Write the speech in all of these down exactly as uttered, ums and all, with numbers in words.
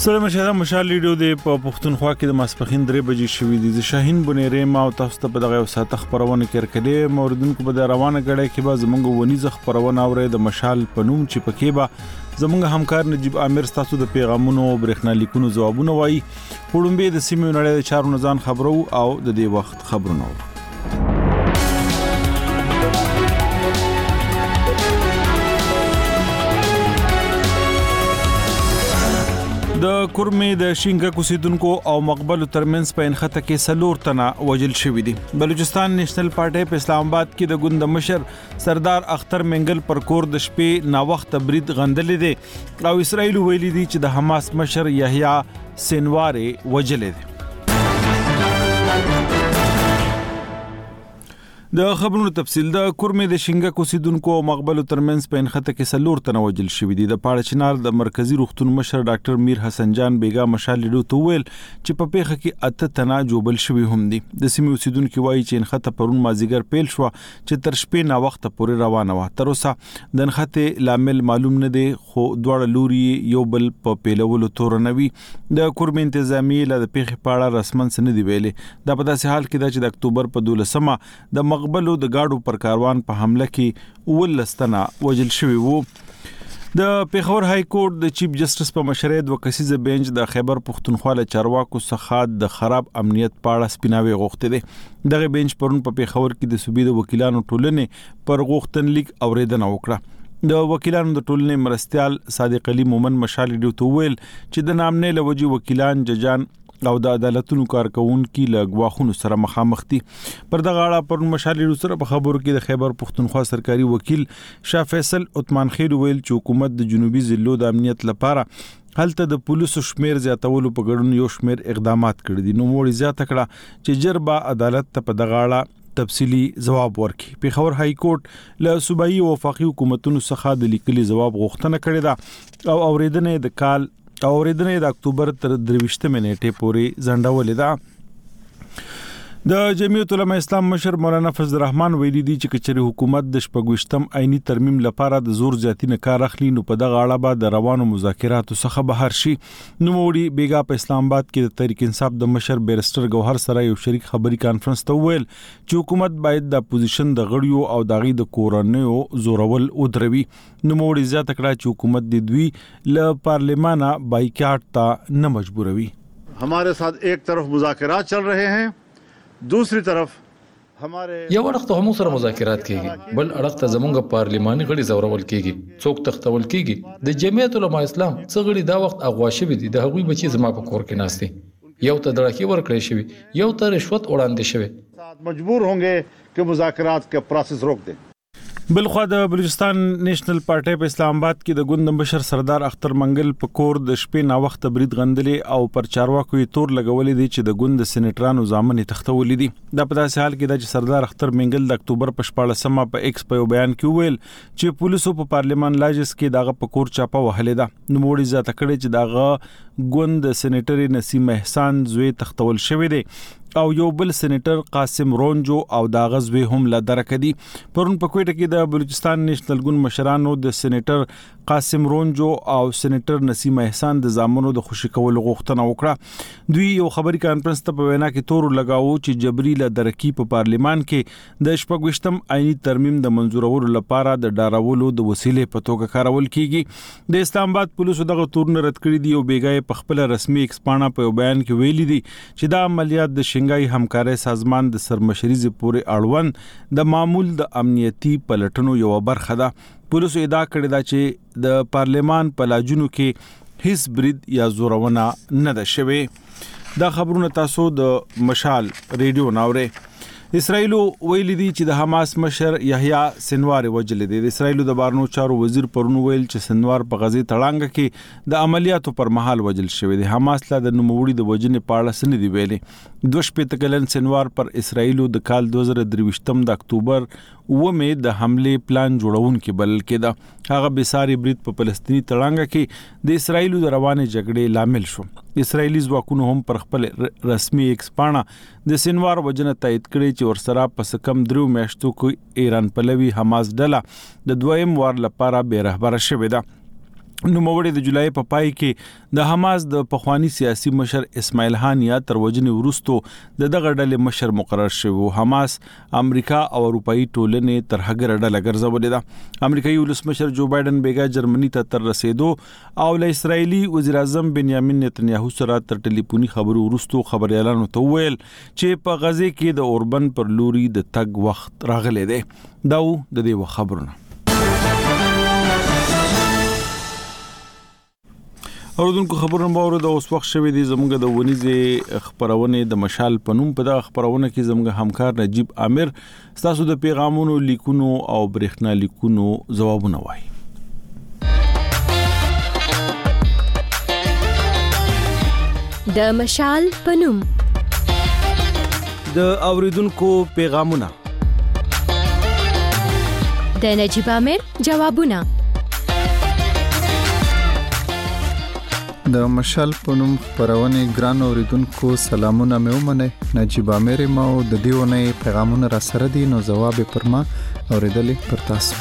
سلام مشاهده مشال ریډیو د پښتونخوا کې د ماسپخین درې بجې شوې دي. شاهین بنيره ما او تاسو ته په دغه وساته خبرونه کړکلې موردونکو به روانه غړې کې به زمونږ ونیزه خبرونه اورې د مشال پنوم چې پکې به زمونږ همکار نجیب عامر تاسو د پیغامونو برېښنا لیکونو جوابونه وایي. وړومبه د سیمې نړۍ د چارو نزان خبرو او د دې وخت خبرونه د کورمې د شینګه کوسیدونکو او مقبل ترمنځ په انخته کې سلور تنه وجل شوې دي. بلوچستان نېشنل پارټي په اسلام آباد کې د ګوند مشر سردار اختر منګل پر کور د شپې نا وخت برید غندلې دي او اسرائیل ویلي دي چې د حماس مشر یحیی سنواري وجلې دي. د خبرونو تفصیل د کورمې د شینګه کوسیدونکو او مقبل ترمنځ په انخته کې سلور تنه وجل شوې دي. د پاړه چنار د مرکزی روغتون مشر ډاکټر میر حسن جان بیگا مشال لیدو تویل چې په پیخه کې اته تنه جوبل شوی هم دي. د سیمې اوسیدونکو وایي چې انخته پرون مازیګر پیل شو چې تر شپې نا وخت پورې روانه و. تر اوسه د انخته لامل معلوم نه دی خو دوړ لوري یو بل په پیلولو تور نه وي. د کورمې انتظامی له پیخه پاړه رسمن سن دی ویلې دا په داسې حال کې د چې د اکتوبر په دولسمه د مقبلو د گاډو پر کاروان په حمله کې ولستنه وجل شوی وو. د پیښور های کورټ د چیف جسټس په مشرۍ د وکسیزه بنچ د خیبر پښتونخوا له چارواکو څخه د خراب امنیت پاړه سپیناوي غوښته دي. دغه بنچ پرون په پیښور کې د صوبې د وکیلانو ټولنې پر غوښتنلیک اوریدنه وکړه. د وکیلانو د ټولنې مرستيال صادق علي مومن مشال ډیو تو ویل چې د نامنې لوجي وکیلان ججان او د عدالتونو کارکونکو له غواخونو سره مخامخ دي. پر دغه اړه پر مشال سره په خبرو کې د خیبر پښتونخوا سرکاري وکیل شاه فیصل عثمان خیر ویل چې حکومت د جنوبي ضلعو د امنیت لپاره هلته د پولیسو شمیر زیاتولو په ګډون یو شمیر اقدامات کړی دي. نو موړي زیاته کړه چې جربه عدالت ته په دغه اړه تفصیلی جواب ورکړي. پیښور های کورټ له صوبایي او وفاقي حکومتونو څخه د لیکلي جواب غوښتنه کړې ده او اوریدنه د کال اوریدنه د اکتوبر تر درویشتمه نیټه پورې ځنډولې ده. د جمعیت العلماء اسلام مشر مولانا فضل الرحمن ویلي دي چې کچري حکومت د شپږوشتم عیني ترمیم لپاره د زور زیاتی نه کار اخلي نو په دغه اړه به د روانو مذاکراتو څخه بهر شي. نو موړي بیگا په اسلام آباد کې د تحریک انصاف د مشر بیرستر گوهر سره یو شریک خبري کانفرنس ته ویل چې حکومت باید د اپوزیشن د غړیو او داغي د کورنیو زورول ودروي. نو موړي زیاته کړه چې حکومت د دوی له پارلیمانه بایکاټ ته نه مجبوروي. हमारे साथ एक तरफ मुज़ाकरात चल रहे हैं, दूसरी तरफ हमारे یو وخت هم سره مذاکرات کیږي بل اړخ ته زمونږ پارلیماني غړي زورول کیږي څوک تختول کیږي. د جمعیت العلماء اسلام څخه غړي دا وخت اغوا شوی دي د هغوی بچي زما په کور کې ناشتي یو ته دړکی ورکړی شوی یو ته رشوت وړاندې شوی مجبور होंगे कि मुज़ाकरात का प्रोसेस रोक दें. بلخوا د بلوچستان نېشنل پارټي په اسلام آباد کې د ګوند مشر سردار اختر منګل په کور د شپې نا وخت برید غندلې او پر چارواکو یې تور لګولې دي چې د ګوند سېنیټرانو ځامن تختولې دي. د په داسې حال کې د سردار اختر منګل د اکتوبر په شپاړسمه په ایکس په بیان کې ویل چې پولیسو په پارلیمان لاجس کې دغه په کور چاپه وهلې ده. نو موړي ذات کړي چې دغه ګوند سېنیټر نسیم احسان زوی تختول شوی دی او یو بل سېنیټر قاسم رونجو او دا غزوی هم لا درکدي. پرون په کوټه کې د بلوچستان نېشنل ګوند مشرانو د سېنیټر قاسم رونجو او سېنیټر نسیم احسان د زامنو د خوشی کول غوښتنه وکړه. دوی یو خبري کانفرنس ته په وینا کې تور لگاوو چې جبري له درکی په پارلیمان کې د شپږوشتم عیني ترمیم د منزورولو لپاره د ډاراولو د وسیلې په توګه کارول کیږي. د اسلام آباد پولیسو دغه تور نه رد کړی دی او بیګای په خپل رسمي ایکسپانا په بیان کې ویلي دي چې دا عملیات د شنګای همکاري سازمان د سرمشري پورې اړوند د معمول د امنیتي پلټنو یو برخه ده. پولیسو ادعا کړې ده چې د پارلیمان په لاجونو کې هیڅ برید یا زورونه نه ده شوی. دا خبرونه تاسو د مشال ریډیو ناوړه. اسرائیل ویلي دي چې د حماس مشر یحیی سنواري وجلې دي. د اسرائیل د بارنو چارو وزیر پرون ویل چې سنوار په غزي تړانګه کې د عملیاتو پر مهال وجل شوی دی. حماس لا د نوموړي د وجنې پاړه سن دی ویلي. دوه شپږ کلن سنوار پر اسرائیل د کال دوه زره درویشتم د اکتوبر ومه د حمله پلان جوړون کې بلل کېده. هغه بساري برید په فلسطینی تړانګه کې د اسرائیل د روانې جګړې لامل شو. اسرائیلی ځواکونو هم پر خپل رسمي ایکسپانا د سنوار وجنه تایید کړي چې ورسره پس کم درو میاشتو کې ایران پلوي حماس ډله د دویم وار لپاره به رهبر شوې ده. نو موړې د جولای په پای کې د حماس د پخوانی سیاسي مشر اسماعیل هانیا تر وجنې ورستو د دغه ډلې مشر مقرر شو. حماس امریکا او اروپאי ټولنې تر هغه ډله ګرځولې ده. امریکایي ولسمشر جو بایدن بیګا جرمني ته تر رسیدو او له اسرایلی وزیر اعظم بنیامین نتنیاهو سره تر ټلیفوني خبرو ورستو خبريالانو ته ویل چې په غزه کې د اوربن پر لوري د تګ وخت راغلی دی. دا و د دې خبرونه. اوردونکو خبرونه باور د اوس وخت شوی دی زموږ د ونیزه خبرونه د مشال پنوم په دغه خبرونه کې زموږ همکار نجیب عامر ستاسو د پیغامونو لیکونو او برېښنا لیکونو جوابونه وایي. د مشال پنوم د اوریدونکو پیغامونه د نجیب عامر جوابونه. د مشال پنوم خبرونه ګران اوریدونکو سلامونه مې ومنه. نجیب عامر ما او د دیونه پیغامونه را سره دي نو جواب پر ما اوریدلې پر تاسو.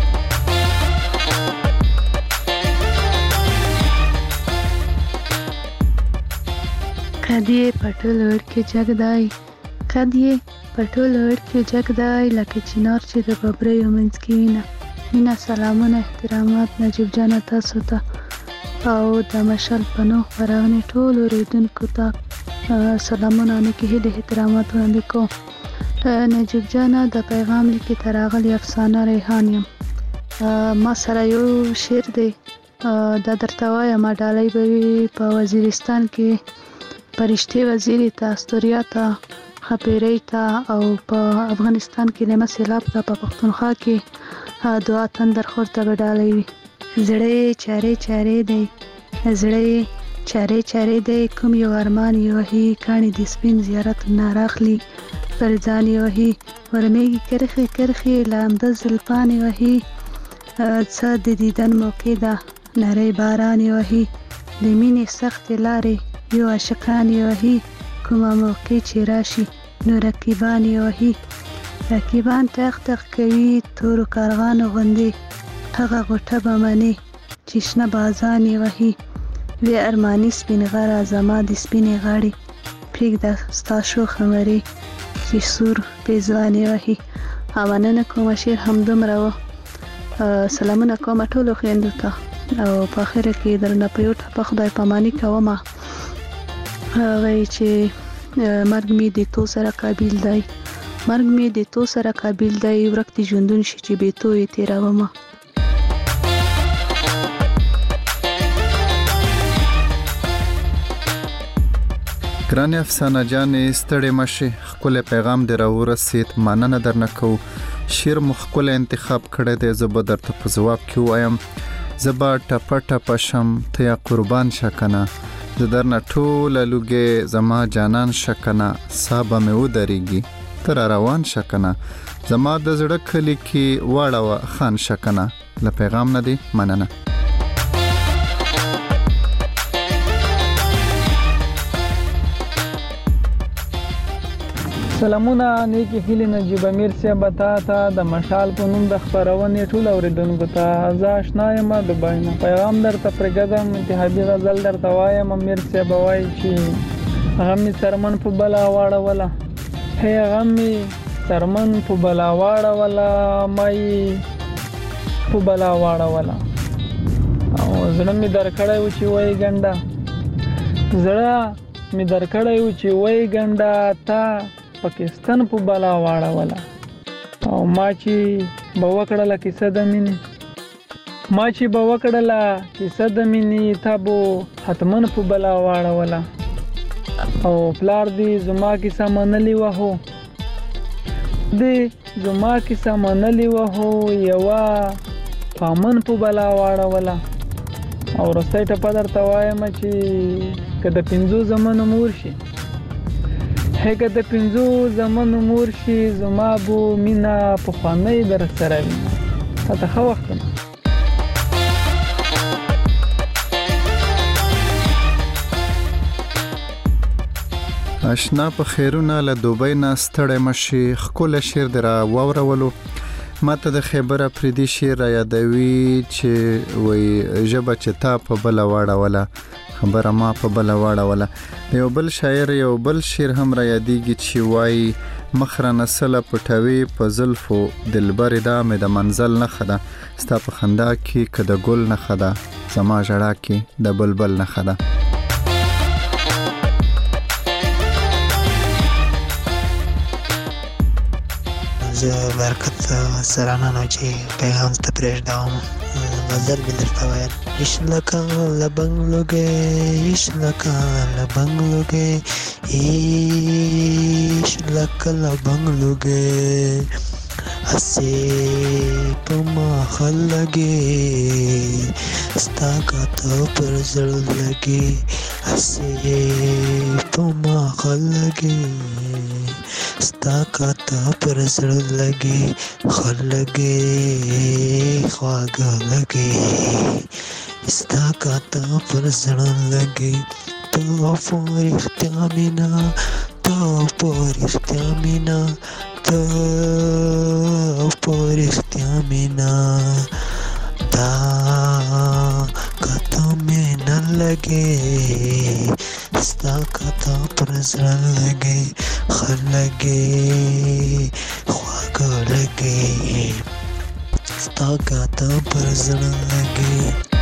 کدی پټول ورکه جګدای کدی پټول ورکه جګدای لکه چنار چې د ببرې ومنځ کې وینه. مینا سلامونه احترامات نجیب جان تاسو ته او د مشال پنو خبرونه ټول اوریدونکو ته سلامونه نکي هله احترامات وړاندې کوم. نجیب جان د پیغام لیکي تراغلی افسانه ریحان یم. ما سره یو شعر دی دا درته وایم. ډالۍ به په وزیرستان کې پرشتي وزیری ته استوریا ته خپيري ته او په افغانستان کې لمه سیلاب ته په پښتونخوا کې دعا تندر خورته ډالۍ وي. زړې چاره چاره دی زړې چاره چاره دی کوم یو ارمان یو هی کانی د سپین زیارت ناراخلی پر ځان یو هی ورمېږي کرخه کرخه لاند زلفان یو هی څه د دیدن موقع ده نری باران یو هی د مینې سخت لارې یو عاشقان یو هی کومه موقع چې راشي نو رقیبان یو هی رقیبان تخ تخ کوي تور کارغان غوندي هغه غټه بمنی چې شنه بازانې وهي وی ارمانی سپین غره زما د سپینې غاړي پرېږده ستا شو خمرې چې سور پیزوانې وهي. مننه کوم شعر همدومره و. سلامونه کوم ټولو خویندو ته او په اخره کې درنه په یو ټپه خدای پاماني کوم وایي چې مرګ می د تو سره قابل دی مرګ می د تو سره قابل دی ورک دي ژوندون شي چې به تو یې تیرومه. ګران افسانه جانې ستړې مشه خپل پیغام دی راورسید مننه درنه کو. شعر مخکله انتخاب کړی دی زه درته په جواب کې وایم. زبا ټپه ټپه شم ته یا قربان شکنه زه درنه ټول لوګي زما جانان شکنه صاحب مې ودرېږي تر روان شکنه زما د زړه کلی کې واړه خان شکنه. له پیغام نه دی مننه. سلامونه نیکی هیله نجیب امیر صاحب ته د مشال په نوم د خبرونه ټول اوریدونکو ته زه آشنا یم د باینه پیغام درته پرګدم انتخابي غزل درته وایم. امیر صاحب وایي چې غمی سرمن په بلا واړه ولا هي غمی سرمن په بلا واړه ولا مای په بلا واړه ولا او زړه می درکړای و چې وای ګندا زړه می درکړای و چې وای ګندا تا پاکستان په بلا واړه ولا او ما چې بوکړه کیسه د مینې ما چې بوکړه کیسه د مینې تابو حتمن په بلا واړه ولا او پلار دی زما کیسه منلی وهو دی زما کیسه منلی وهو یوا پامن په بلا واړه ولا او رسته ټپه درته وایم چې کله پنځو زمانو مور شي هغه د پنځو زمانو مور شي زما بو مینا په خوانې در سره وي ته خو وخت آشنا په خیرونه له دوبۍ نه ستړی مشي خپل شعر درا وورولو. ماته د خیبر افریدي شعر را یادوي چې وای ژبه چې تا په بل واړوله خبره ما په بل واړوله. یو بل شاعر یو بل شعر هم را یادېږي چې وای مخره نسله پټوي په زلفو دلبر دا مې د منزل نښه ده ستا په خندا کې که د ګل نښه ده زما ژړا کې د بلبل نښه ده. زه برکت سرانانو چې پیغام ته پرېږدم غزل مې درته ویل عشق لکه لبنګ لوګی عشق لکه لبنګ لوګی عشق لکه لبنګ لوګی هسې په ما ښه لګي ستا کاته پر زړه لګي هسې په ما ښه لګي ستا کاته پر زړه لګي ښه لګي خواږه لګي ستا کاته پر زړه لګي ته په رښتیا مینه ته په رښتیا مینه ته په رښتیا مینه دا کاته مې نه لګي ستا کاته پر زړه لګي ښه لګي خواږه لګي ستا کاته پر زړه لګي.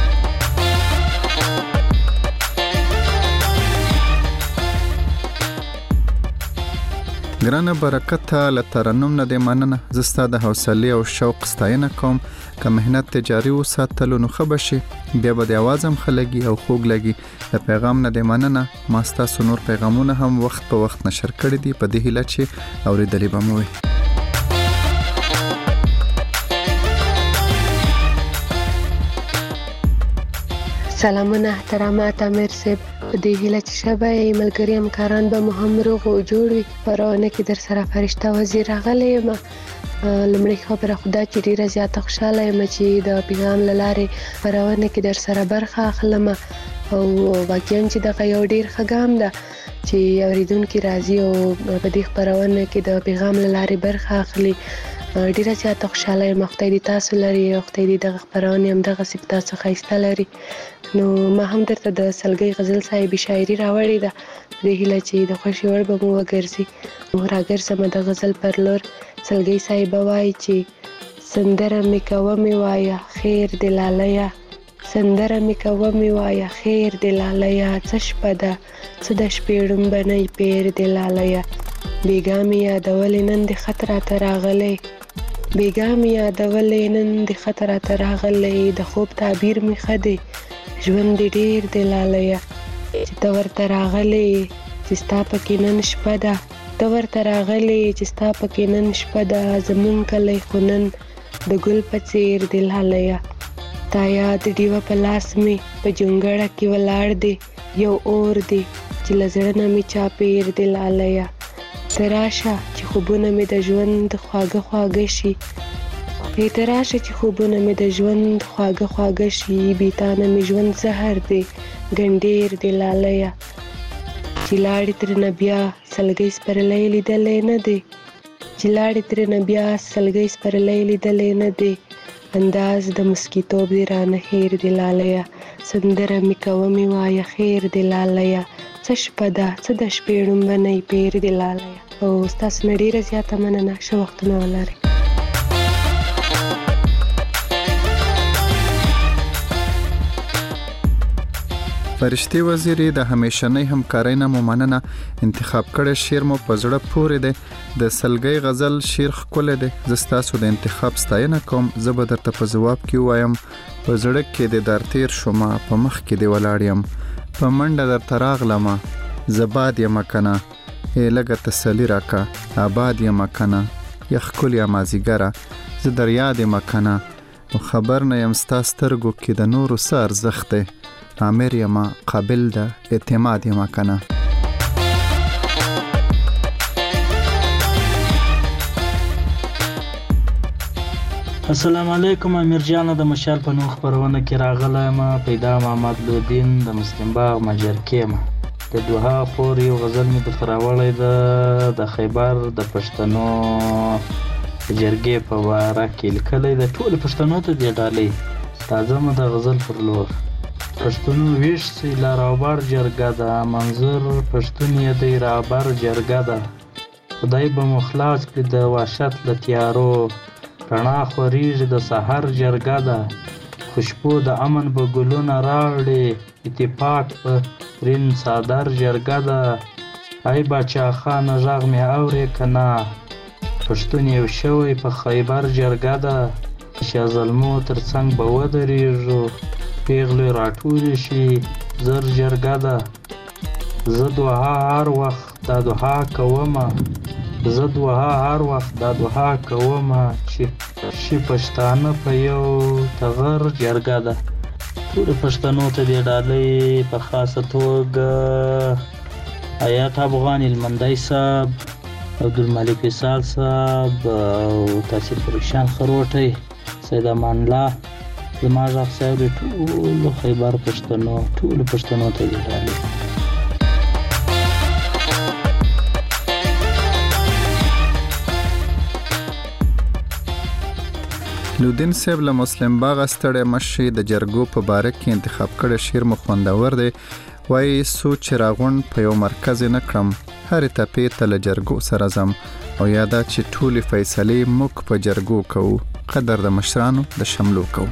ګرانه برکت له ترنم نه دې مننه. زه ستا د حوصلې او شوق ستاینه کوم. که مهنت تجاري وساتلو نو ښه به شي بیا به د اواز هم ښه لګي او خوږ لګي. د پیغام نه دې مننه. ما ستاسو نور پیغامونه هم وخت په وخت نشر کړي دي په دې هیله چې اورېدلي به مو وي. سلامونه احترامات امیر صاحب په دې هیله چې شبه ملګري همکاران به مو هم روغ او جوړ وي. پرونه کې در سره فرشته وزیر راغلی یم. لومړی خبره خدا چې ډیره زیاته خوشاله یم چې د پیغام له لارې پرونه کې در سره برخه اخلم او واقعا چې دغه یو ډیر ښه ګام ده چې اوریدونکي راځي او په دې خپرونه کې د پیغام له لارې برخه اخلي. ډیره زیاته خوشاله یم. خدای دې تاسو لري او خدای دې دغه خپرونه هم دغه سپ تاسو ښایسته لري. نو ما هم درته د سلګۍ غزل صاحب شاعري راوړې ده په دې هیله چې د خوښې وړ به مو وګرځي. راګرځم د غزل پر لور. سلګۍ صاحب وایي چې سندره مې کوه مې وایه خیر دې لالیه سندره مې کوه مې وایه خیر دې لالیه څه شپه ده څه د شپې ړومبنۍ پیر دې لالیه بېګا مې یادولې نن دې خط راته راغلی بېګا مې یادولې نن دې خط راته راغلی د خوب تعبیر مې ښه دی ژوند دې ډېر دې لالیه چې ته ورته راغلی چې ستا پکې نن شپه ده ته ورته راغلی چې ستا پکې نن شپه ده زمونږ کلی خو نن د ګل په څېر دې لالیه تا یاد ډیوه په لاس مې په جونګړه کې ولاړ دی یو اور دی چې له زړه نه مې چاپېر دې لالیه ته راشه چې خوبونه مې د ژوند خواږه خواږه شي ته راشه چې خوبونه مې د ژوند خواږه خواږه شي بې تا نه مې ژوند زهر دی ګنډېر دې لالیه چې لاړې ترېنه بیا سلګۍ سپرلی لیدلی نه دی چې لاړې ترېنه بیا سلګۍ سپرلی لیدلی نه دی انداز د مسکیتوب دې رانه هېر دې لالیه سندره مې کوه مې وایه خیر دې لالیه څه شپه ده څه د شپې ړومبنۍ پیر دې لالیه او ستاسو نه ډېره زیاته مننه. ښه وختونه ولرئ. فرشتي وزیري د همیشنۍ همکارۍ نه مو مننه. انتخاب کړی شعر مو په زړه پورې دی. د سلګۍ غزل شعر ښکلی دی. زه ستاسو د انتخاب ستاینه کوم. زه به درته په ځواب کې ووایم په زړه کې دې در تیر شومه په مخ کې دې ولاړ یم په منډه درته راغلمه زه باد یمه کنه ای لږه تسلي راکه آباد یمه کنه یا ښکلې مازدیګره زه در یاد یمه کنه او خبر نه یم ستا سترګو کې د نورو څه ارزښت دی امر یمه قابل ده اعتماد یمه کنه. السلام علیکم. امیر جان د مشال په نوم خبرونه کې راغلی یم. پیدا محمد لودین د مسلم باغ مجرکې یم. د دوها فور یو غزل مې درته راوړی ده د خیبر د پښتنو جرګې په باره کې لیکلی د ټولو پښتنو ته دې ډالۍ تازه مو د غزل پر لور. پښتون ویش سي لا رابر جرګه ده، منظور پښتون یې دی رابر جرګه ده. خدای به مو خلاص کړي د وحشت له تیارو، رڼا خورېږي د سحر جرګه ده. خوشبو د امن به ګلونه راوړي، اتفاق په رین صادر جرګه ده. ای باچا خانه غږ مې اورې که نه، پښتون یو شوی په خیبر جرګه ده. شاه زلمو تر څنګ به ودرېږو، پیغلې راټولې شي زر جرګه ده. زه دوها هر وخت دا دوها کومه، زه دوها هر وخت دا دوها کومه، چې شي پښتانه په یو تغر جرګه ده. ټولو پښتنو ته دې ډالۍ په خاصه توګه حیات افغان هلمندی صاحب، عبدالملک وصال صاحب او تاسې پریشان خروټی، سید امان الله، زما غږ صاحب، ټولو خیبر پښتنو ټولو پښتنو ته دې ډالۍ. لودین صاحب له مسلم باغ ستړی مشي د جرګو په باره کې انتخاب کړی شعر مو خوندور دی. وایي سوچ چې راغونډ په یو مرکز نه کړم، هرې تپې ته له جرګو سره ځم، او یادا چې ټولې فیصلې موږ په جرګو کوو، قدر د مشرانو د شملو کوو.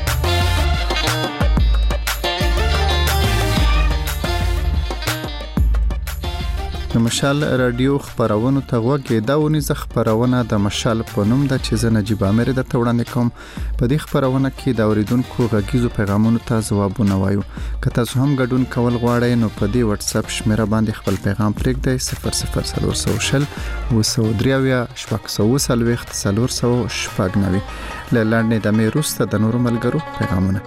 د مشال رادیو خبرونو ته غوږ دا ونیزه خبرونه د مشال په نوم ده چې زه نجیب عامر درته وړاندې کوم. په دې خبرونه کې د اوریدونکو غږیزو پیغامونو ته ځوابونه وایو. که تاسو هم ګډون کول غواړئ نو په دې واتس اپ شمیره باندې خپل پیغام پرېږدئ صفر صفر څلور سوه شل اوه سوه درې اویا شپږ سوه اووه څلوېښت څلور سوه شپږ نوي. له لنډې دمې وروسته د نورو ملګرو پیغامونه.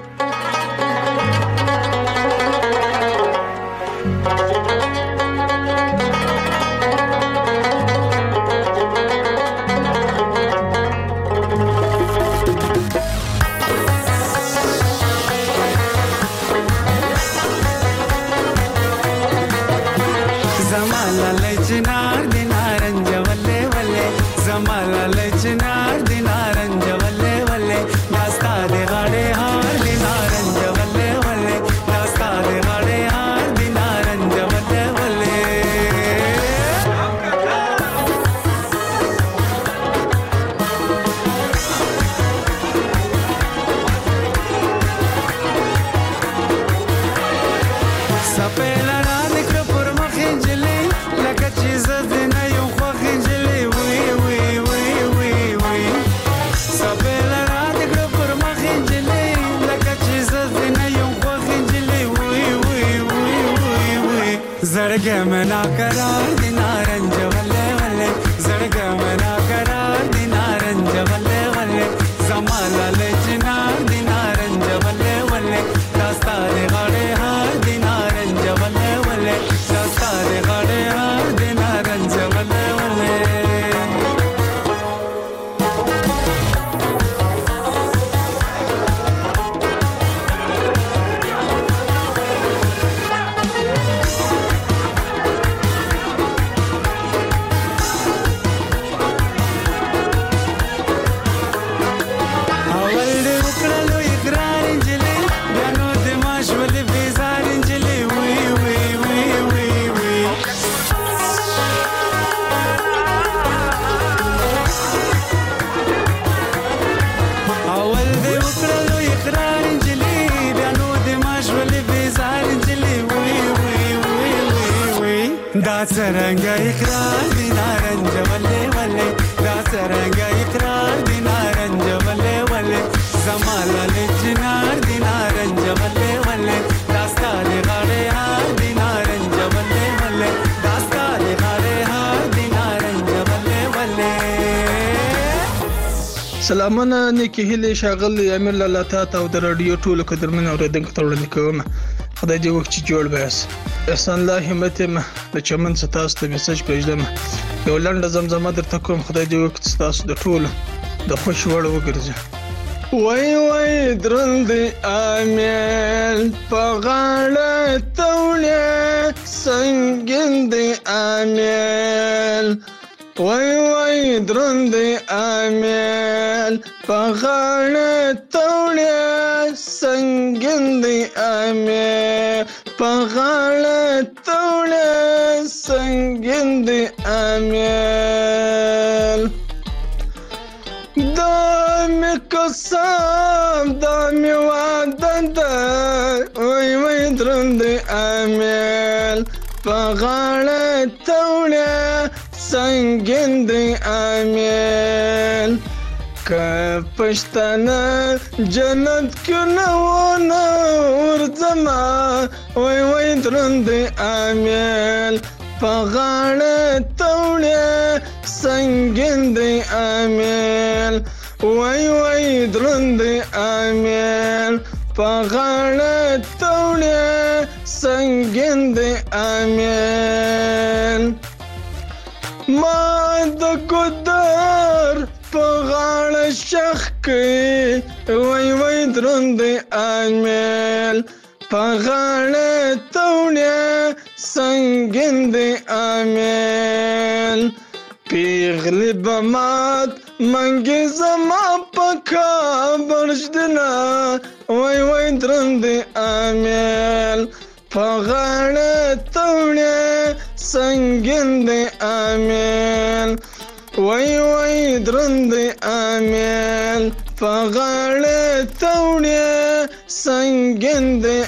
سرنگا اقرار دی نارنج ولے ولے دا سرنگا اقرار دی نارنج ولے ولے زمالا لجنار دی نارنج ولے ولے داستا دی غاڑے ہار دی نارنج ولے ولے داستا دی غاڑے ہار دی نارنج ولے ولے. سلامونه نیکی هیله شاغل امیر الله تعالی او د رادیو ټولو قدرمن اوریدونکو ته وړاندې کوم. خدای دې وکړي جوړ بیاس. احسان الله همت ما د چمن ستاسو ته میسج پېژدم. یو لنډه زمزمه درته کوم. خدای دې وکړي تاسو د ټولو د خوش وړ وګرځي. وای وای درند امیل پغاړه تولې سنگین دې امیل وای وای دروند امیل پغاړه توړه سنگین دی امیل پغاړه توړه سنگین دی امیل دامي قسم دامي وعدن وای وای دروند امیل پغاړه توړه سنگین دی امیل که پښتانه جنت کې نه ونه ورځما وای وای دروند امیل پغاړه توړه سنگین دی امیل وای وای دروند امیل پغاړه توړه سنگین دی امیل ما د ګدار په غاړه شخ کې وای وای دروند امیل په غاړه توړه سنگین دی امیل پیغلی بمات منګي زما په کابل شدنا وای وای دروند امیل په غاړه توړه سنگین دی امیل وای وای دروند امیل په غاړه توړه سنگین دی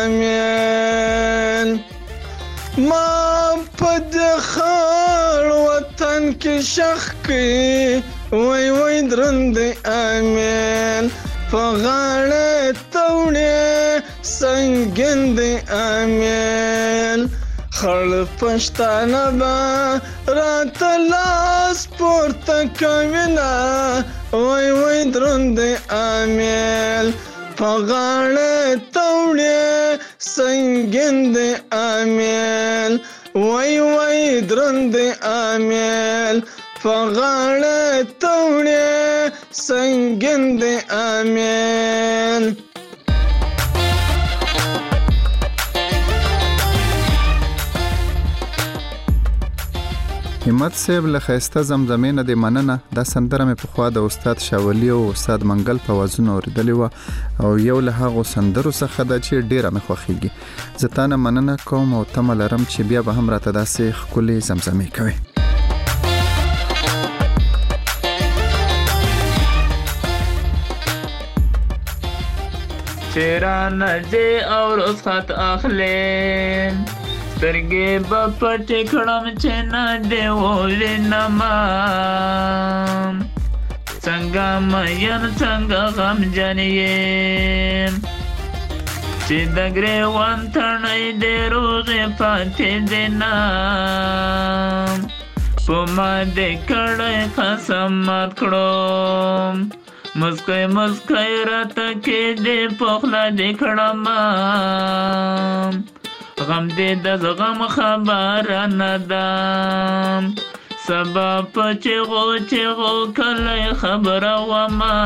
امیل ما په د خړ وطن کې شخ کې وای وای دروند امیل په غاړه توړه سنگین دی امیل خړ پښتانه با رات لاس پورته کوینا وای وای دروند امیل په غاړه توړه سنگین دی امیل وای وای دروند امیل په غاړه توړه سنگین دی امیل همت صاحب له خسته زمزمې نه د مننه د سندره مې په خوا د استاد شاولی او استاد منګل په وازونه اوریدلې و او یو له هغه سندرو څخه د چې ډیره مې خوښیږي زتانه مننه کوم او تمه لرم چې بیا به هم راته داسې ښکلې زمزمې کوي چیران جے اور اس خط اخلین سترګې به پټې کړم چې نه دې ووینما څنګه مین څنګه غمجن یم چې د ګریوان تڼۍ دې روغې پاتې دې نه په ما دې کړی قسم مات کړم مسکی مسکی راته کېدې په خوله دې کړمه غم دې د زغم خبره نه ده سبا په چغو چغو کله خبره وما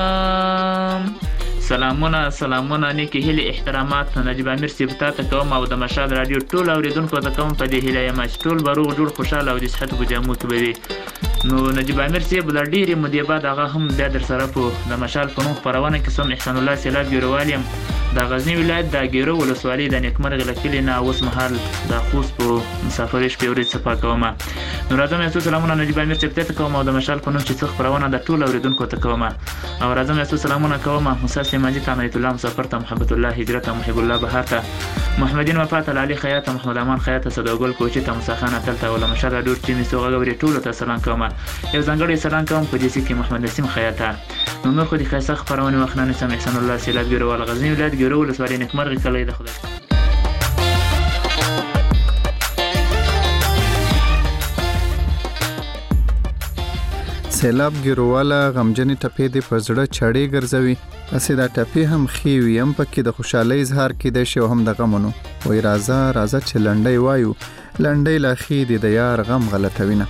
سلامونه سلامونه نیکی هیلې احترامات نجیب امیر صاحب ته کوم او د مشهد رادیو ټول اوریدونکو ته کوم په دې هیله یم چې ټول به روغ جوړ خوشاله او د صحت په جامو کې به وي نو نجیب امیر صاحب له ډېرې مودې بعد هغه هم بیا در سره په د مشال په نوم خپرونه کې سم احسان الله سیلاب ګیروال یم د غزنی ولایت د ګیرو ولسوالۍ د نیکمرغ له کلي نه اوس مهال د خوست په مسافرۍ شپې ورځې صفا کوم نو راځم یو څو سلامونه نجیب امیر صاحب ته کوم او د مشال په نوم چې څه خپرونه د ټول اوریدونکو ته کوم او راځم یو څو سلامونه کوم موسی ماجد ته ایت الله مسافر ته محبت الله هجرت محب الله بهار ته محمدین وفات علي خیاط محمد امان خیاط صداګل کوچی ته مساخانه تل ته ولا مشال ډور چې می سوغه غوړي ټول ته سلام کوم یو ځانګړی سلام کوم په دې کې محمد نسیم خیاط نو نور خو دې خاصه خبرونه وخنانه سم احسان الله سیلاب ګیروال غزنی ولایت ګیرو ولسوالۍ نیکمرغ کلی د خدای سیلاب ګیرواله غمجنې ټپې دې په زړه چړې ګرځوي اسې دا ټپې هم ښې وي هم پکې د خوشحالۍ اظهار کیدی شي او هم د غمونو وایي راځه راځه چې لنډۍ وایو لنډۍ لا ښې دي د یار غم غلطوینه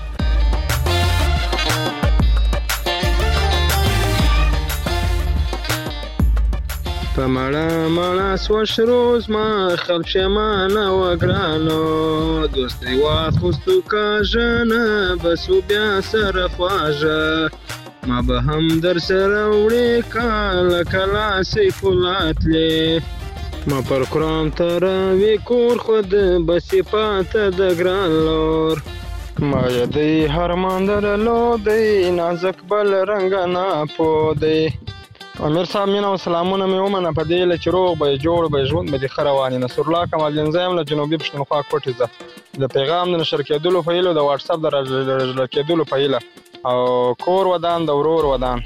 په مړه مړه سوه شروز ما خل پښیمانه وګرانو دوستي واخستو کاژنه بسو بیا سره خواژه ما به هم در سره وړې کله کله سیف الله تلې ما پر قرآن تراوی کور خود بسی پاته د ګران لور ما یدی هر ماندر لو دی نازک بل رنگ ناپو دی امیر صاحب مینه و سلامونه مې ومنه په دې هیله چې روغ به جوړ به ژوند به دې ښه روان وي نصرالله کمالدین زه یم له جنوبي پښتونخوا کوټې زه د پیغام د نشر کېدلو په هیله د واټساپ د راژړه کېدلو په هیله او کور ودان د ورور ودان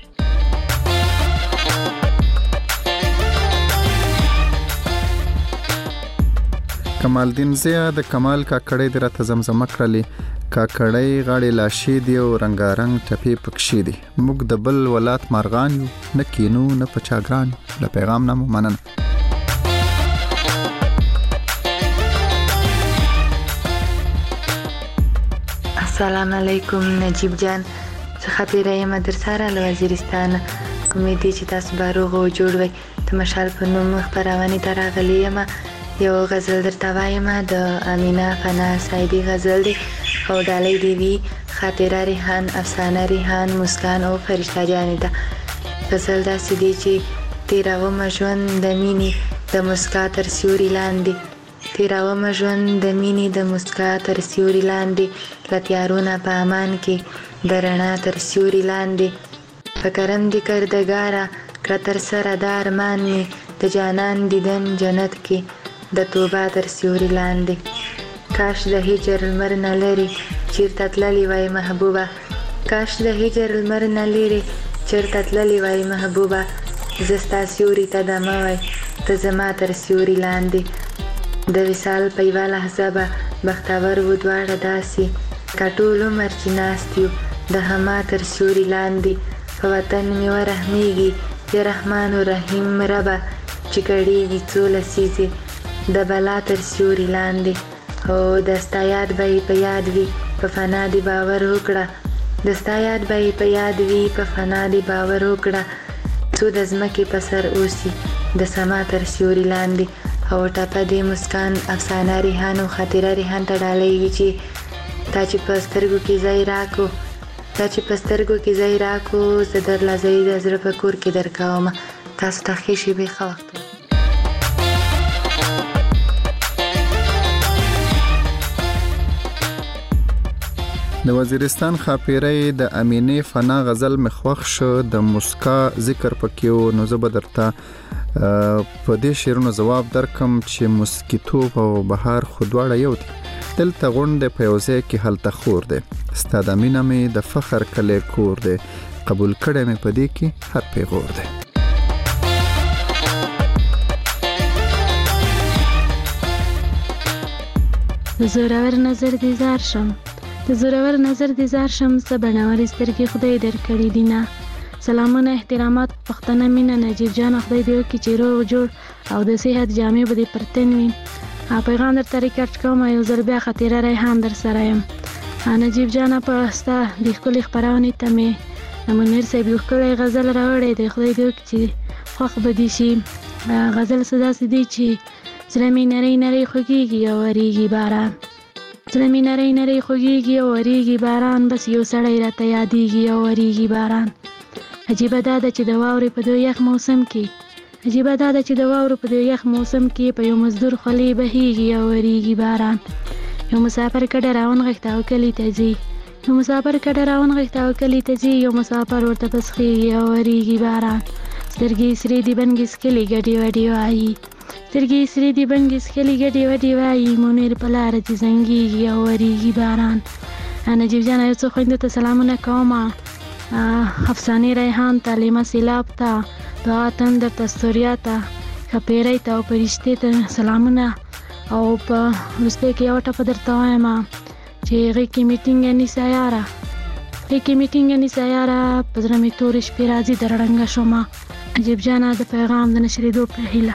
کمالدین زیا د کمال کاکړی د راته زمزمه کړلې کاکړی غاړې لاشي دی او رنگارنګ ټپې پکښې دي موږ د بل ولات مارغان یو نه کینو نه پچاګران له پیغام نه مننه السلام علیکم نجیب جان څخه پیره یم درسره له وزیرستان امید دی چې تاسو به روغ او جوړ وئ د مشال په نوم خپرونې ته راغلی یم یو غزل درته وایم د امینا فنا سایدی غزل دی او ډالۍ دی وی خاطره ریحان افسانه ریحان مسکان او فرشته جانې ده غزل داسې دی چې تیرومه ژوند د مینې د مسکا تر سیوري لاندې تیرومه ژوند د مینې د مسکا تر سیوري لاندې له تیارونه په امان کې د رڼا تر سیوري لاندې په کرم دې کردګاره کړه تر سره د ارمان مې د جانان دیدن جنت کې د توبه تر سیوري لاندې کاش د هجر لمر نه لري چیرته تللی وای محبوبه کاش د هجر لمر نه لري چیرته تللی وای محبوبه زه ستا سیوري ته دمه وای ته زما تر سیوري لاندې د وصال په یوه لحظه به بختور وو دواړه داسې که ټول عمر چې ناست یو د هما تر سیوري لاندې په وطن مې ورحمیږي یا رحمان و رحیم ربه چې کړېږي څو لسیزې د بلا تر سیوري لاندې او د ستا یاد به یې په یاد وي په فنا دې باور وکړه د ستا یاد به یې په یاد وي په فنا دې باور وکړه څو د ځمکې په سر اوسي د سما تر سیوري لاندې او ټپه دې مسکان افسانه ریحان او خاطره ریحان ته ډالۍ وي چې تا چې په سترګو کې ځای راکو تا چې په سترګو کې ځای راکو زه درله ځای د زړه په کور کې درکومه تاسو ته ښې شېبې ښه وخت د وزیرستان خاپیری د امینې فنا غزل مخوخ شو د مسکا ذکر پکې نو زه به درته په دې شعرونو جواب درکم چې مسکیتوب او بهار خو دواړه یو دي دلته غونډې په یو ځای کې هلته خور دی ستا د مینه مې د فخر کلی کور دی قبول کړی مې په دې کې هر پیغور دی د زورور نظر دې زار شم د زورور نظر دې زار شم څه بڼورې سترګې خدای درکړي دي نه سلامونه احترامات پښتنه مینه نجیب جان خدای دې وکړي چې روغ جوړ او د صحت جامې به دې پر تن وي پیغام درته ریکارډ کوم یو ځل بیا خاطره ریحان در سره یم نجیب جان په ستا د ښکلې خپرونې ته مې د منیر صاحب یو ښکلی غزل راوړی دی خدای دې وکړي چې خوښ به دې شي غزل څه داسې دی چې زړه مې نری نری خوږېږي او ورېږي باران زړه مې نری نری خوږېږي او ورېږي باران بس یو سړی راته یادېږي او ورېږي باران عجیبه دا ده چې د واورې په دې یخ موسم کې عجیبه دا ده چې د واورې په دې یخ موسم کې په یو مزدور خولې بهېږي او ورېږي باران یو مسافر کډه راونغښته او کلي ته ځي یو مسافر کډه راونغښته او کلي ته ځي یو مسافر ورته پسخېږي او ورېږي باران سترګې سرې دي بنګې سکلې ګډې وډې وایي سترګې سرې دي بنګې سکلې ګډې وډې وایي منیر په لاره ځي زنګېږي او ورېږي باران نجیب جان یو څو خویندو ته سلامونه کوم افسانې ریحان ته لیمه سیلاب ته دعا تندر ته ستوریا ته ښاپیرۍ ته او فرشتې ته سلامونه او په وروستۍ کې یوه ټپه درته وایم چې هغې کې میټینګ نیسه یاره هغې کې میټینګ نیسه یاره په زړه مې تورې شپې راځي د رړنګه شومه نجیب جانه د پیغام د نشرېدو په هیله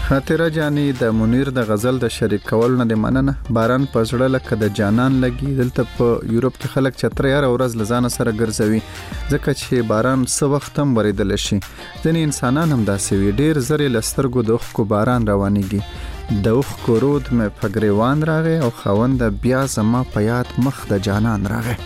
خاطره جاني د منیر د غزل د شریک کول نه د مننه. باران په زړه لکه د جانان لګي. دلته په یورپ کې خلک چترې هر ورځ لزان سره ګرځوي ځکه چې باران څه وخت هم وریدل شي. ځینې انسانان هم داسې وي ډیر زری لسترګو د اوښکو باران روانيږي. د اوښکو رود مې په ګریوان راغی او خوند بیا زما په یاد مخ د جانان راغی.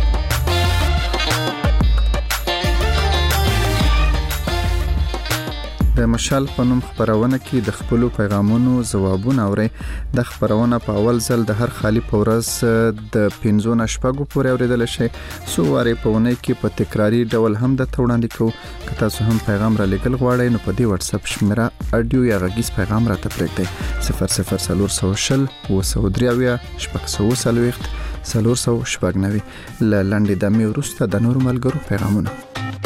د مشال په نوم خبرونه کې د خپل پیغامونو ځوابونه اوري. د خبرونه په اول ځل د هر خالی په ورځ د پنځو نشپګو پورې اوریدل شي. سو واره په ونه کې په تکراری ډول هم د توړاندې کو. که تاسو هم پیغام را لګل غواړئ نو په دې واتس اپ شمیره اډیو یا غږیز پیغام را ته پرېږدئ. صفر صفر صفر شل و سودریاویا شپږ سو سلويخت سلور سو شپږ نوي ل لنډې دمه ورسته د نور ملګرو پیغامونه.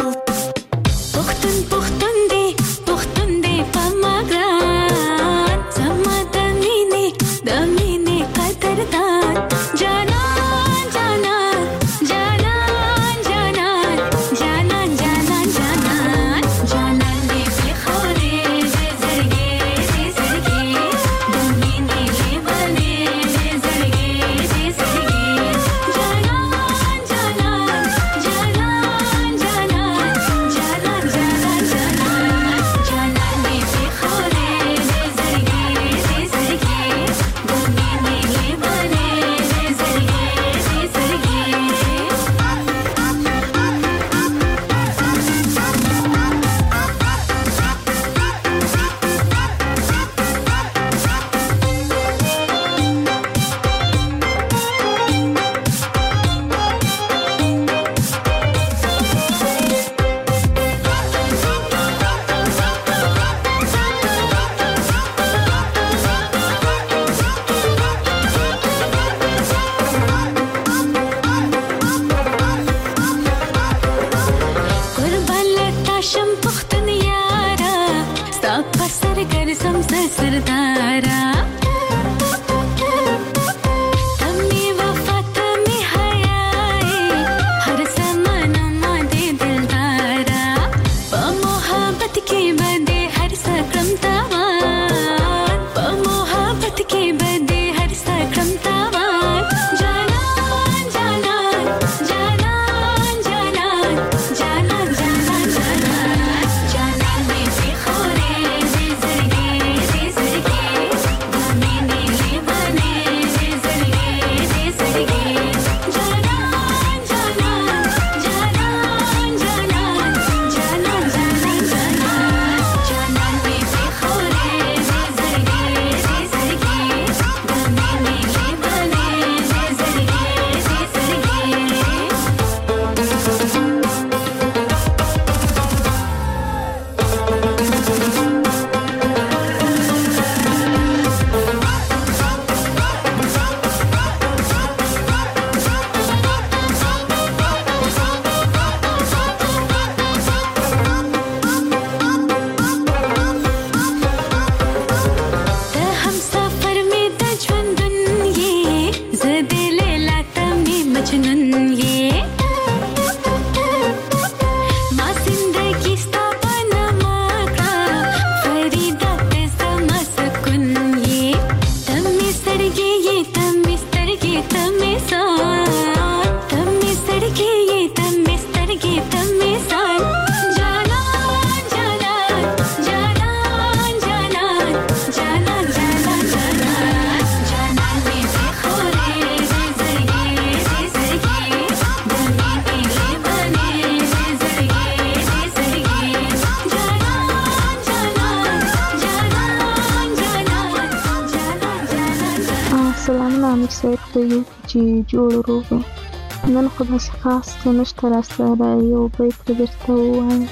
صاحب ته یو چې جوړ وروغه نن خو داسې خاص څه نشته راسره یو بیت درته ووایم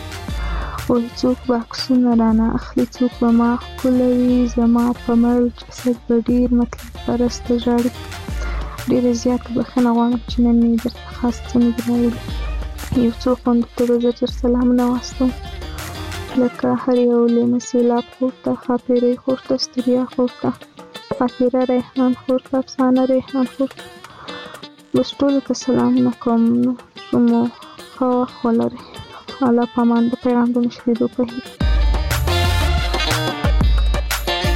وایي څوک به عکسونه رانه اخلي څوک به ما ښکلوي زما په مړ جسد به ډېر مطلب پرسته ژاړي ډېره زیاته بښنه غواړم چې نن مې درته خاص څه نه دي راوړي یو څو خویندو ته به زه زر سلامونه واستوم لکه هر یو لیمه سیلاب خور ته ښاپیرۍ خور ته ستړیا خور ته خاطره ریحان خور ته افسانه ریحان خور بس ټولو ته سلامونه کوم نو مو ښه وخت ولرئ الله په امان د پیغام د مشرېدو په هیله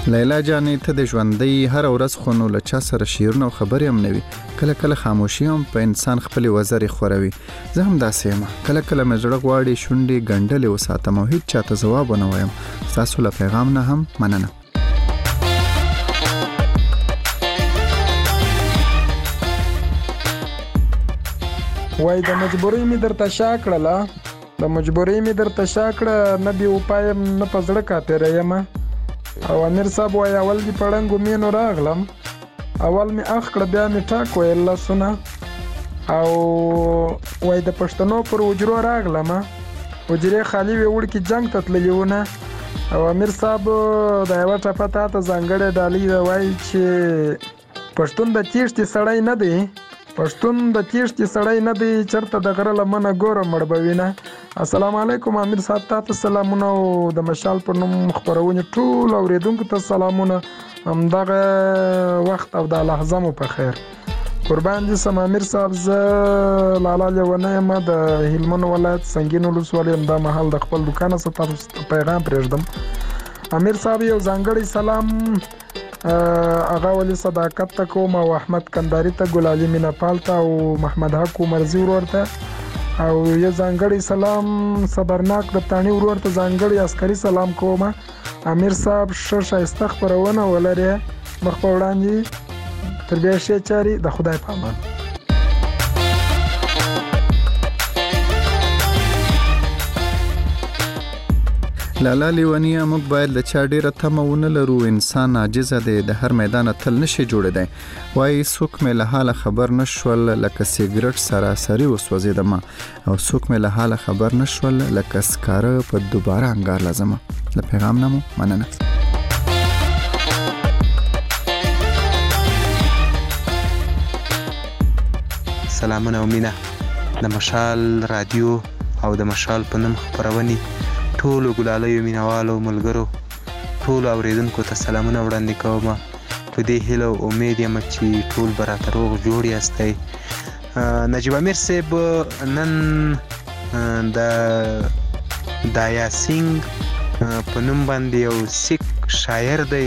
لیلا جانې ته د ژوندۍ هر ورځ خو نو له چا سره شعرونه او خبرې هم نه وي، کله کله خاموشي هم په انسان خپلې وزرې خوروي. زه هم داسې یم، کله کله مې زړه غواړي شونډې ګنډلې وساتم او هیڅ چاته ځواب ونه وایم. ستاسو له پیغام نه هم مننه. وای د مجبورۍ مې درته شا کړله، د مجبورۍ مې درته شا کړه، نه بې وپایم نه په زړه کاپېره یم. او امیر صاحب وای اول دې په ړنګو مینو راغلم، اول مې اخ کړه بیا مې ټاک ویل لاسونه. او وای د پښتنو پر حجرو راغلم، حجرې خالي وې وړکې جنګ ته تللي ونه. او امیر صاحب د یوه ټپه تا ته ځانګړې ډالۍ ده، وایي چې پښتون د تیښتې سړی نه دی، پښتون د تیښتې سړی نه دی، چرته د غره لمنه ګوره مړ به وینه. السلام علیکم امیر صاحب، تا ته سلامونه او د مشال په نوم خپرونې ټول اورېدونکو ته سلامونه. همدغه وخت او دا لحظه مو په خیر. قربان دي سم امیر صاحب، زه لالا لیونی یم د هلمند ولایت سنګین ولسوالۍ همدا مهال د خپل دوکانه څخه تاسو ته پیغام پرېږدم. امیر صاحب یو ځانګړی سلام هغه ولې صداقت ته کوم او احمد کنداري ته، ګلالي میناپال ته او محمد حق عمرزي ورور ته. او یو ځانګړی سلام صبرناک د تاڼي ورور ته ځانګړی عسکري سلام کوم. امیر صاحب ښه ښایسته خپرونه ولرې مخ په وړاندې، تر بیا ښې چارې، د خدای په امان. لالا لیونیه موږ باید له چا ډیره تمه ونه لرو، انسان عاجزه دی، د هر میدان تل نشي جوړیدی. وایي څوک مې له حاله خبر نشول لکه سیګرټ سراسري وسوځېدم، او څوک مې له حاله خبر نشول لکه سکاره په دوباره انګار لازمه. له پیغام نه مو مننه. سلامونه او مینه د مشال رادیو او د مشال په نوم خپرونې ټولو ګلالیو مینوالو ملګرو ټولو اوریدونکو ته سلامونه وړاندې کوم. په دې هیله او امید یم چې ټول به راته روغ جوړ یاستئ. نجیب امیر صاحب نن د دایا سینګ په نوم باندې یو سیک شاعر دی،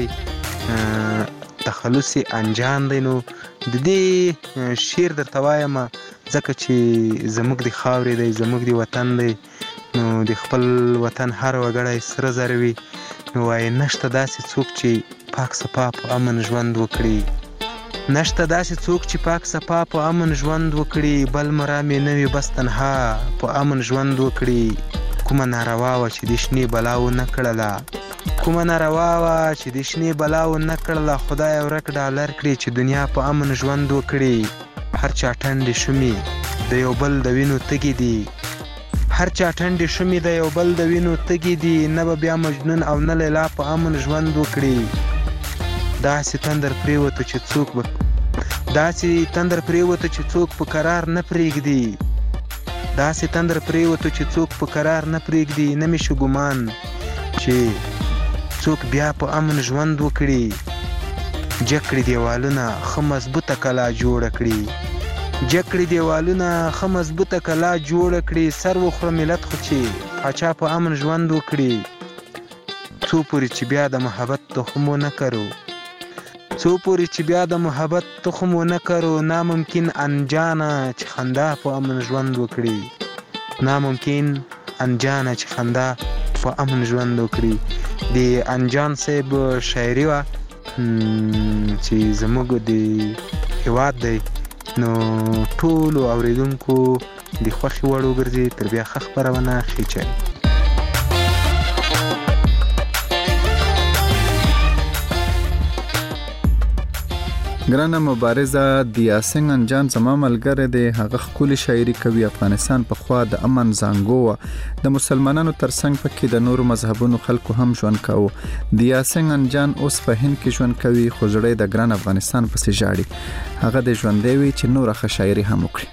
تخلصي انجان دی. نو د دې شعر درته وایم ځکه چې زموږ د خاورې دی، زموږ د وطن دی. نو د خپل وطن هر وګړی سره زر وي. نو وایي نشته داسې څوک چې پاک صفا په امن ژوند وکړي، نشته داسې څوک چې پاک صفا په امن ژوند وکړي، بل مرامې نه وي بس تنها په امن ژوند وکړي. کومه ناروا وه چې د شنې بلاو نه کړله، کومه ناروا وه چې د شنې بلاو نه کړله، خدای ورک ډالر کړي چې دنیا په امن ژوند وکړي. هر چا ټنډې شومې د یو بل د وینو تږي دي، هر چا ټنډې شومې د یو بل د وینو تږي دي، نه به بیا مجنون او نه لیلا په امن ژوند وکړي. داسې تندر پرېوته چې څوک به داسې تندر پرېوته چې څوک په قرار نه پرېږدي، داسې تندر پرېوته چې څوک په قرار نه پرېږدي. نه مې شو ګمان چې څوک بیا په امن ژوند وکړي. جکړې دیوالونه ښه مضبوطه کلا جوړه کړي، جکړې دیوالونه ښه مضبوطه کلا جوړه کړي. سر وخوره ملت خو چې پاچا په امن ژوند وکړي. څو پورې چې بیا د محبت تخم ونه کرو، څو پورې چې بیا د محبت تخم ونه کرو. ناممکن انجانه چې خندا په امن ژوند وکړي، ناممکن انجانه چې خندا په امن ژوند وکړي. د انجان صاحب شاعري وه چې زموږ د هیواد دی. نو ټولو اوریدونکو د خوښې وړ وګرځي. تر بیا ښه خپرونه ښې چارې. ګرانه مبارزه دیا سنگ انجان زما ملګری دی، هغه ښکلي شاعري کوي. افغانستان په خوا د امن زانګو و، د مسلمانانو ترڅنګ پکې د نورو مذهبونو خلکو هم ژوند کاوه. دیا سنگ انجان اوس په هند کې ژوند کوي، خو زړه د ګران افغانستان پسې ژاړي. هغه د ژوندی وي چې نور ښه شاعري هم وکړي.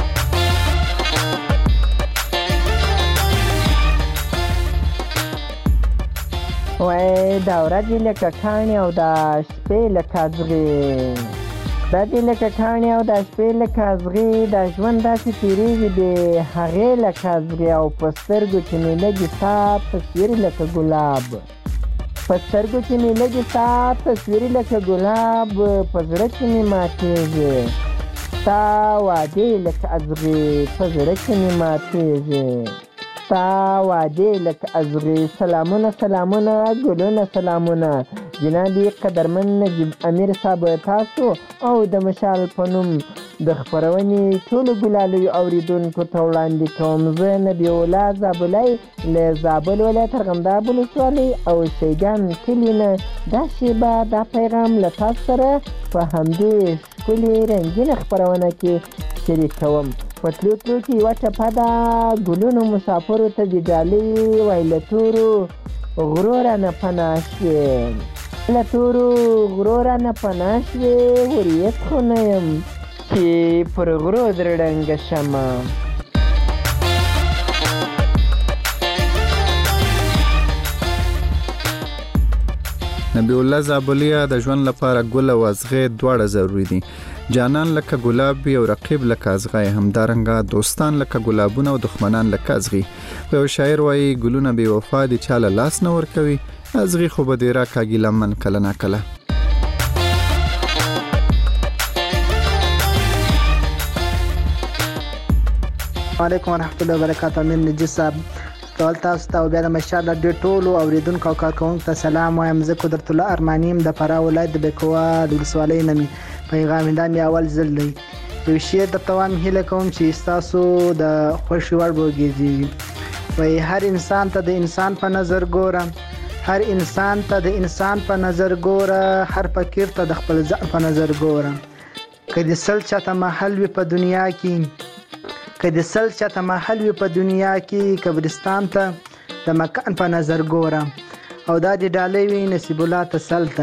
وای دا ورځې لکه کاڼي او دا شپې لکه ازغې، دا دې لکه کاڼي او دا شپې لکه ازغې، دا ژوند داسې تېرېږي د هغې لکه ازغې، او په سترګو چې مې لګي سا په سیوري لکه ګلاب. په سترګو کې مې لږې ستا تصویر لکه ګلاب په زړه کې مې ماتېږي ستا وعدې لکه اغزې په زړه کې مې ماتېږي ستا وعدې لکه اغزې سلامونه سلامونه ګلونه سلامونه جنابي قدرمن نجیب امیر صاحب تاسو او د مشال په نوم د خپرونې ټولو ګلالیو اورېدونکو ته وړاندې کوم زه نبي الله زابلی له زابل ولایت ارغنداب ولسوالۍ او شیګان کلي نه دا شیبه دا پیغام له تاسو سره په همدې ښکلې رنګینه خپرونه کې شریکوم په تلو تلو کې یوه ټپه ده ګلونو مسافرو ته د ډالۍ وای له تورو غرو رانه پناه شوې له تورو غرو رانه پناه شوې وریځ خو نه یم چې پر غرو درړنګه شمه نبی الله زابلیا د ژوند لپاره ګل او ازغې دواړه ضروری دي جانان لکه ګلاب وي او رقیب لکه ازغې همدارنګه دوستان لکه ګلابونه او دښمنان لکه ازغې یو شاعر وایي ګلونه بې وفا دي چاله لاس نه ورکوي ازغې خو به دې راکاږي لمن کله نه کله علیکم ورحمت الله وبرکاته امین نجی صاحب ټول تاسو ته بیا د مشال د ټولو اوریدونکو او کارکونکو ته سلام وایم زه قدرت الله ارمانیم د فراه ولایت د بکوا د ولسوالۍ نمي پیغام دا مې اول ځل دی یو شی د توام هیله کوم چې تاسو د خوشي وړ وګورئ وای هر انسان ته د انسان په نظر ګورم هر انسان ته د انسان په نظر ګوره هر فقیر ته د خپل ځان په نظر ګورم کله سل چاته محل وي په دنیا کې کله سل چاته محل وي په دنیا کې قبرستان ته د مکان په نظر ګورم او دا د ډالۍ وي نصیب الله تسلته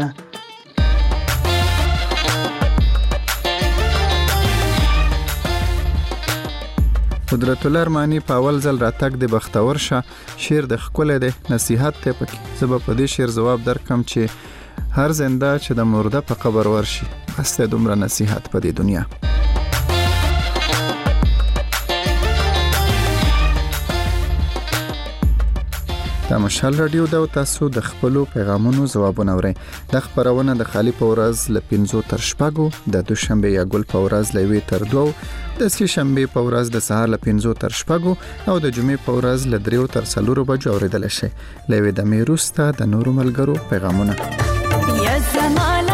قدرت الله ارمانی په اول ځل راتګ د بختور شه شعر د خکل دی نصيحت ته پکې زه په دې شعر جواب درکم چې هر زنده چې د مرده په قبر ورشي هسته دومره نصيحت په دې دنیا دا مشال رادیو دا تاسو د خپلو پیغامونو ځوابونه اورئ د خبرونه د خالی په ورځ ل پنځو تر شپږو د دوشنبه یا ګل په ورځ ل وی تر دوه د سې شنبه په ورځ د سهار ل پنځو تر شپږو او د جمعې په ورځ ل دریو تر څلورو بجو اوریدل شي ل وی د میروستا د نورو ملګرو پیغامونه یا زمانہ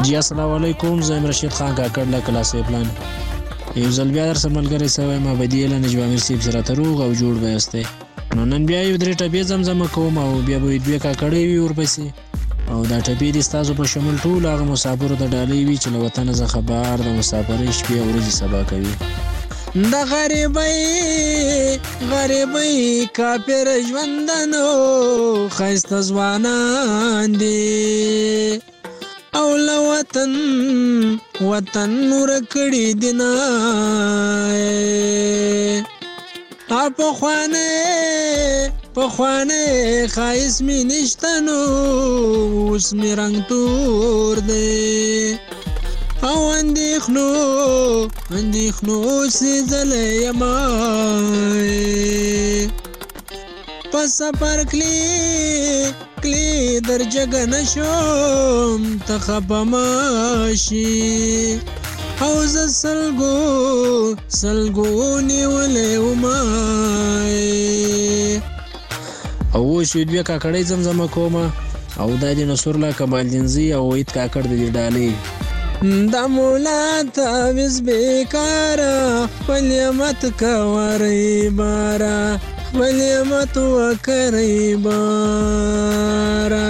جی السلام علیکم، زه رشید خان کاکړ له کلاسې پلان یو ځل بیا در سره ملګری سوی ما بدیل نجیب امیر صاحب سره ته روغ او جوړ به یاستئ. نو نن بیا یو درې ټپې زمزمه کوم او بیا به دوې کاکړۍ وي ورپسې او دا ټپې دي ستاسو په شمول ټولو هغه مسافرو ته ډالۍ وي چې له وطنه څخه بهر د مسافرۍ شپې او ورځې سبا کوي. د غریبۍ غریبۍ کافر ژوندانو ښایسته ځوانان دي او له وطن وطن ورک کړي دي نه پخوانۍ پخوانۍ ښایست مې نشته نو اوس مې رنګ تور دی او اندېښنو اندېښنو سېزلی یمه په سفر کلی کلی در جګه نشم ته خفه مه شي او زه سلګو سلګو نیولی ومه او اوس یو دوې کاکړۍ زمزمه کومه او دا د نصرالله کمالدینزي او وحید کاکړ د دې ډالۍ. دا مولا تعویز بیکاره خپل یمت کوه ریباره خپل یمت وکه ریباره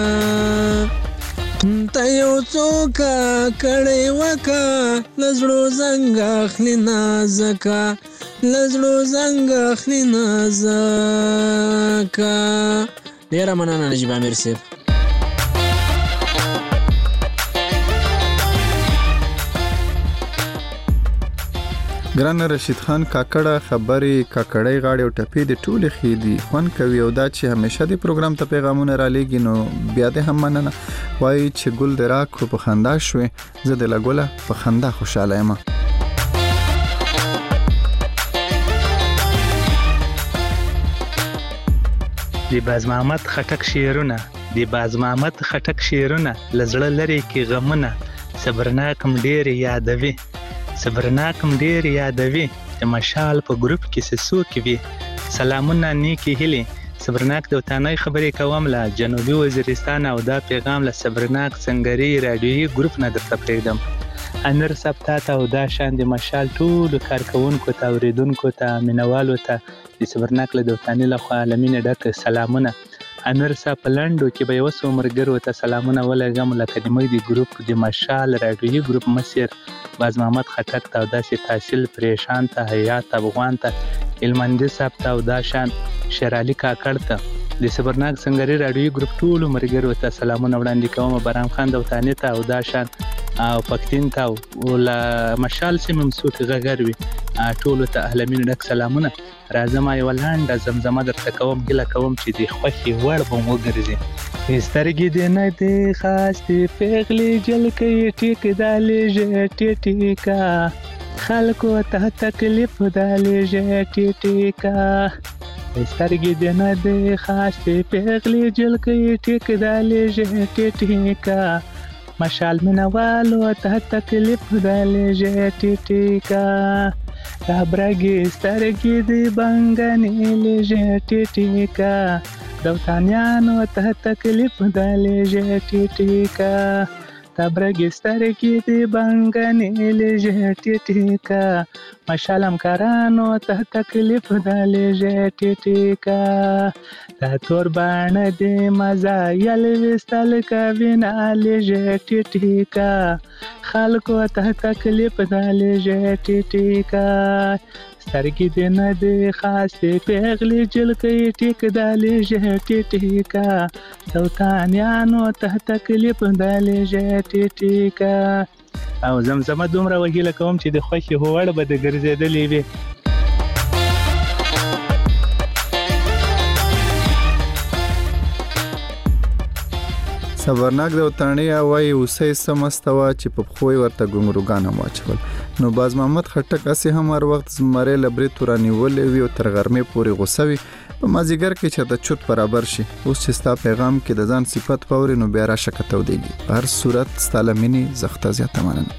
ته یو څوکه کړی وکه له زړو زنګ اخلي نازکه له زړو زنګ اخلي نازکه. ډېره مننه نجیب امیر صاحب. ګران رشید خان کاکړه خبرې کاکړۍ غاړې او ټپې د ټولې ښې دي خوند کوي او دا چې همیشه د پروګرام ته پیغامونه را لیږي نو بیا دې هم مننه. وایي چې ګل د راک خو په خندا شوې زه د لګوله په خندا خوشحاله یم. د باز محمد خټک شعرونه د باز محمد خټک شعرونه له زړه لرې کې غمونه صبرناکم ډېر یادوي صبرناکم ډېر یادوي د مشال په ګروپ کې څوک وي سلامونه نیکې هیلې صبرناک د وطنۍ خبرې کوم له جنوبي وزیرستان او دا پیغام له صبرناک سنگري رادیويي ګروپ نه درته پرېږدم. امیر صاحب تاته او دا شان د مشال ټولو کارکوونکو ته اوریدونکو ته مینوالو ته د صبرناک له د وطنۍ لخوا له مینې ډک سلامونه. امیر صاحب په لنډو کې به یو څو ملګرو ته سلامونه ولېږم لکه د موږ د ګروپ د مشال رادیويي ګروپ مشر باز محمد خټک ته او داسې تحصیل پریشان ته حیات افغان ته هلمندي صاحب ته او دا شان شیرعلي کاکړ ته د صبرناک سنگري رادیويي ګروپ ټولو ملګرو ته سلامونه وړاندې کوم. برام خان د وطنۍ ته او دا شان او پښتين ته او له مشال سیمه مسوک غږر وي ټولو ته اهل مين ډک سلامونه. راځم یو لنډه زمزمه درته کوم ګیله کوم چې د خوښي وړ به وګرځي. سترګې دې نه دې خاستې پیغلې جلکې ټیک دالې ټیټیکا خلکو ته تکلیف دالې ټیټیکا سترګې دې نه دې خاستې پیغلې جلکې ټیک دالې ټیټیکا مشال مینوالو ته تکلیف دالې ټیټیکا دا برګې سترګې دې بنګنې لږه ټیټیکا د وطنیانو ته تکلیف دالې ټیټیکا دا برګې سترګې دې بنګنې لږه ټیټیکا مشال همکارانو ته تکلیف دالې ټیټیکا دا تور باڼه دې مزه یل وستل کوي نه لږه ټیټیکا خلکو ته تکلیف دالې ټیټیکا سترګې دې نه دې خاستې پیغلې جلکې ټیک دالې ټیټیکا د وطنیانو ته تکلیف دالې ټیټیکا. او زمزمه دومره وهیله کوم چې د خوښې هوړ به د ګرځېدلې وي. صبرناک د وطنۍ وایي اوسې سمستوا چې په خوې ورته ګنګروګان واچول. نو باز محمد خټک اسې هم هر وخت زمره لبري تورانی ولې وي او تر غرمې پورې غوسوي په مازیګر کې چې د چوت برابر شي. اوس چې ستا پیغام کې د ځان صفت پورې نو بیا را شکته ودیږي. په هر صورت ستاله مینی زخته زیاته مننه.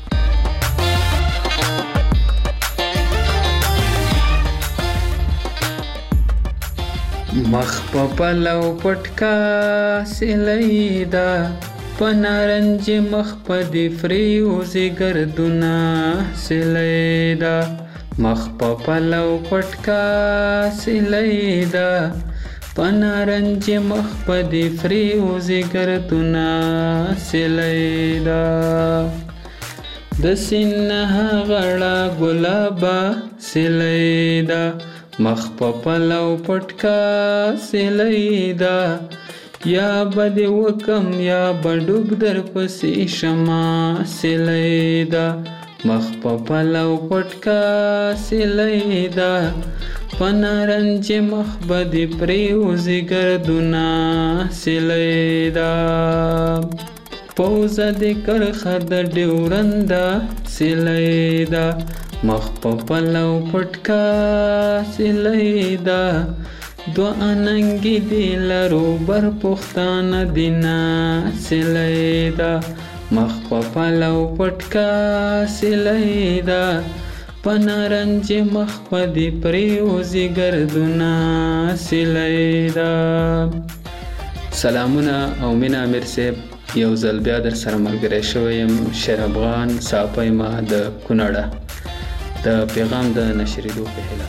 مخ په پلو پټکا سلیدا پنارنج مخ پدی فریوزی گردونا سلیدا مخ په پلو پټکا سلیدا پنارنج مخ پدی فریوزی گردونا سلیدا د سینه غړا ګلابا سلیدا مخ په پلو پټکا سلیدا یا بد وکم یا بډوب در پسې شما سلیدا مخ په پلو پټکا سلیدا پنارنج مخ بد پریوزی گردونا سلیدا پوزه د کرخه د ډیورندا سلیدا مخ په پلو پټکا سلیدا دو اننګي دی لرو بر پښتان دینا سلیدا مخ په پلو پټکا سلیدا پنارنج مخ په دی پریوزی گردونا سلیدا. سلامونه او مینا امیر صاحب، یو ځل بیا در سره ملګری شوی یم، شیر افغان صافی ما د کونړه د پیغام د نشریدو په هیله.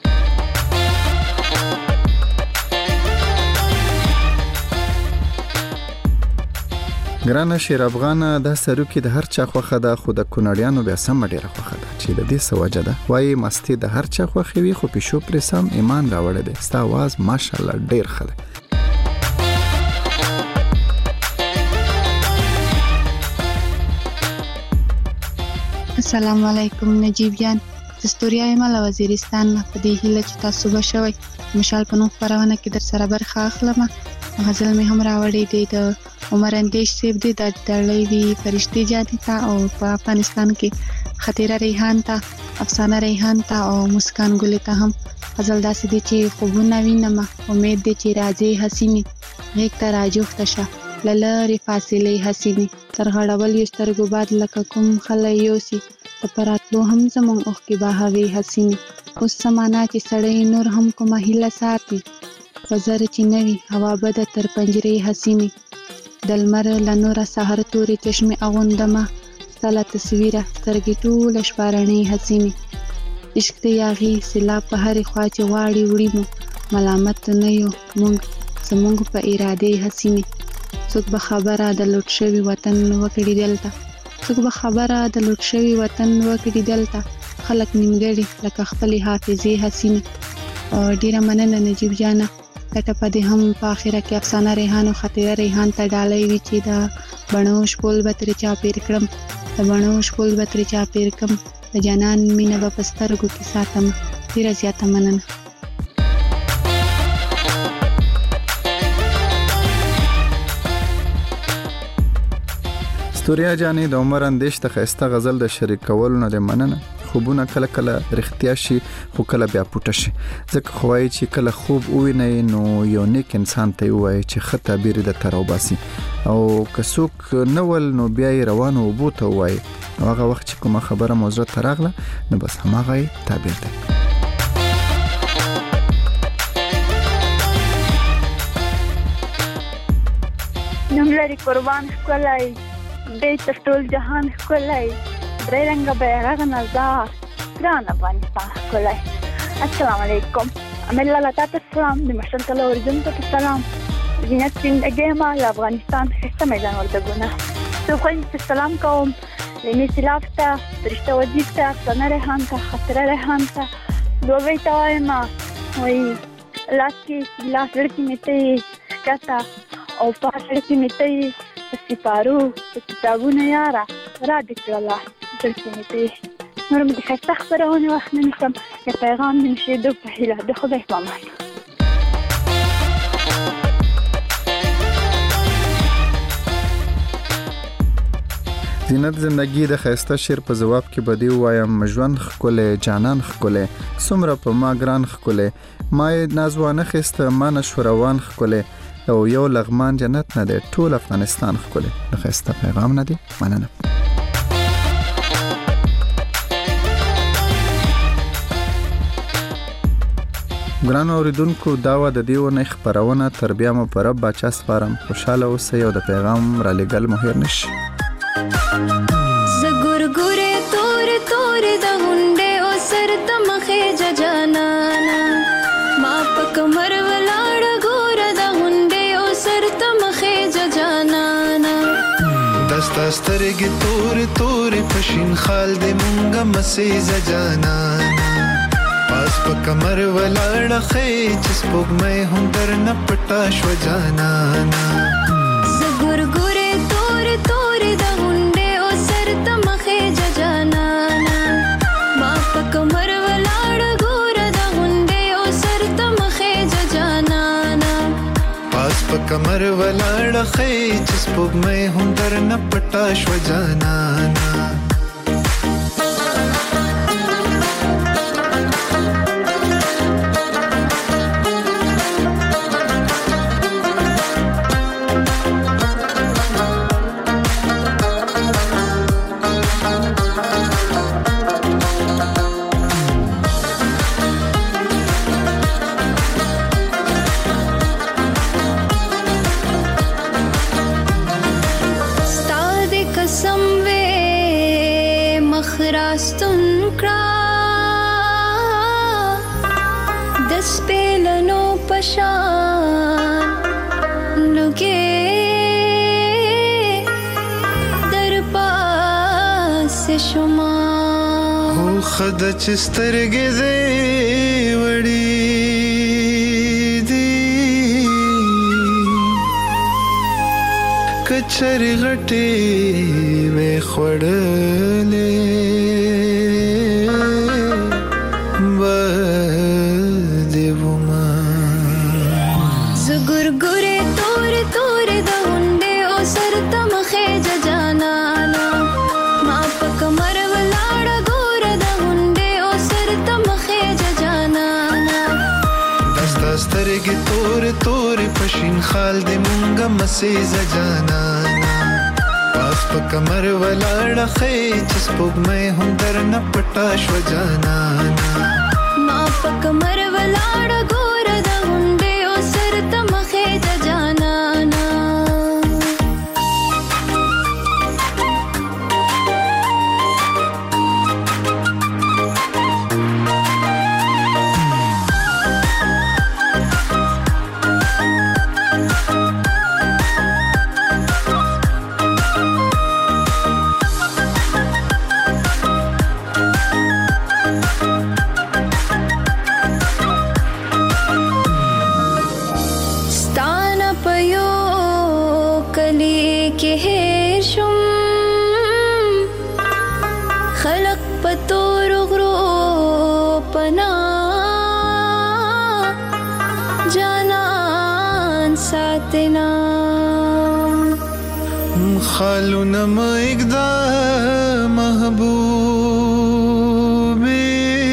ګرانه شیر افغان، دا سروکي د هر چا خوخه ده، خو د کونړیانو بیا سم ډیره خوخه ده چې د دې سوجه ده وایي مستی د هر چا خوخي وي، خو پښو پر سم ایمان راوړی دی. ستا आवाज ماشاءالله ډیر ښه ده. السلام علیکم نجیب جان، دستوریا یم له وزیرستان نه. په دې هیله چې تاسو به شوي مشال په نوم خپرونه کې در سره برخه اخلم. غزل مې هم راوړی دی د عمر اندیش صاحب دی، د دړلې وی فرشتي جادي ته، او په افغانستان کې خطیره ریحان ته، افسانه ریحان ته او مسکان ګلې ته هم غزل داسې دی چې خوبونه وینم، امید دی چې راځي حسینې غیږ ته راجوخته شه له لرې فاصلې حسینې، تر غړول یو سترګو باد لکه کوم خلی یوسي د په راتلو هم زموږ اوښکې بهوي حسینې. اوس زمانه چې سړی نور هم کومه هیله ساتي، وزر چې نه وي هوا بده تر پنجرې حسینې، د لمر له نوره سحر تورې چشمې اغوندمه ستا له تصویره سترګې ټوله شپه رڼې حسینې. عشق د یاغي سیلاب په هرې خوا چې غواړي وړي مو، ملامت نه یو موږ زموږ په ارادې حسینې. څوک به خبره د لوټ شوي وطن وکړي دلته، څوک به خبره د لوټ شوي وطن وکړي دلته، خلک نیمګړي لکه خپلې حافظې حسینې. ډیره مننه نجیب جانه. ګټه په دې هم په اخره کې افسانه ریحان او خطیره ریحان ته ډالۍ وي چې د بڼو شپول به ترې چاپېر کړم، د بڼو شپول به ترې چاپېر کړم، د جانان مینه به په سترګو کې ساتم. ډیره زیاته مننه. ستوریا جانې د عمر اندیش ته ښایسته غزل د شریک کولو نه د مننه. خوبونه کله کله رښتیا شي خو کله بیا پټه شي، ځکه خو وایي چې کله خوب ووینئ نو یو نیک انسان ته ووایي چې ښه تعبیر یې درته راوباسي، او که څوک نه ول نو بیا یې روانو اوبو ته ووایي، او هغه وخت چې کومه خبره مو زړه ته راغله نو بس هماغه یې تعبیر دی. نوم لري قربان ښکلی دی تر ټول جهان ښکلی، درې رنګه بیرغ نظار ګران افغانستان ښکلی. السلام علیکم، امیر لاله تاته سلام، د مشر کله اوریدونکو ته سلام، زینت زندګۍ ما له افغانستان ښایسته میدان وردګونه. زه خویندو ته سلام کوم، لیني سلاف ته، فرشته وزیر ته، افسانه ریحان ته، خطره ریحان ته، دوبۍ ته وایم وایي لاس کې ګیلاس زړه کې مې ته یې ښکته، او په زړه کې مې ته یې په سپارو په کتابونه یاره را دې کړله زړه کې مې ته یې. نور مې د ښایسته خپرونې وخت نه نیسم، د پیغام د نشریدو په هیله. د خدای په امان. زینت زندگی د ښایسته شعر په جواب کې به دې ووایم ژوند ښکلی، جانان ښکلی، څومره په ما ګران ښکلی، ما یې نازوانه خیسته ما نشو روان ښکلی، او یو لغمان جنت نه دی ټول افغانستان ښکلی. د ښایسته پیغام نه دی مننه. ګران اوریدونکو دا و د دې ونې خبرونه تر بیا مو پر رب باچا سپارم خوشاله اوسئ او د پیغام را لېږل مو هېر نشي زګورګورې تورې تورې د غونډې او سر ته مخې جانانا ما په کمر ولاړه ګوره د غونډې او سر ته مخې جانانا دستا سترګې تورې تورې پشین خال دې مونږه مسې جانانا پاس په کمر ولاړه خې چې سپوږمۍ هم درنه پټه شوه جانانا زګورګورې تورې تورې د غونډې او سر ته مخې جانانا ما په کمر ولاړه ګوره د غونډې او سر ته مخې جانانا پاس په کمر ولاړه خې چې سپوږمۍ هم درنه پټه شوه جانانا راستون کړه د سپېلنو پشان لږې در پاسې شوما هو خده چې سترګې دې وړې دي کچرې غټې وې خوړلې زګورګورې تورې تورې د غونډې او سر ته مخې جانانا ما په کمر ولاړه ګوره د غونډې او سر ته مخې جانانا دستا سترګې تورې تورې پشین خال دې مونږه مسې جانانا پاس په کمر ولاړه خې چې سپوږمۍ هم درنه پټه شوه جانانا ما په کمر ولاړه ګوره د غونډې او سر ته مخې جانانا خلق پتور غرو پنا جانان ساتنا خالو نم اگدا محبوبی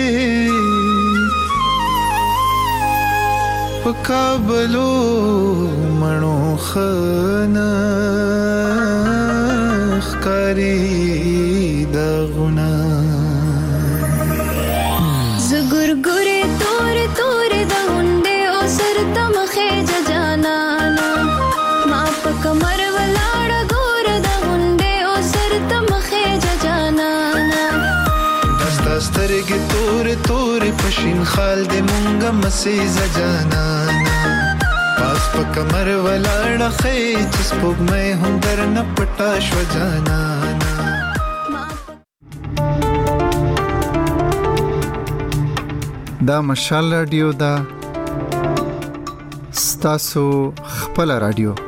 پکابلو منو خنا خکاری دغنا زګورګورې تورې تورې د غونډې او سر ته مخې جانانا ما په کمر ولاړه ګوره د غونډې او سر ته مخې جانانا دستا سترګې تورې تورې پشین خال دې مونږه مسې جانانا پاس په کمر ولاړه خې چې سپوږمۍ هم درنه پټه شوه جانانا دا مشال رادیو دا ستاسو خپل رادیو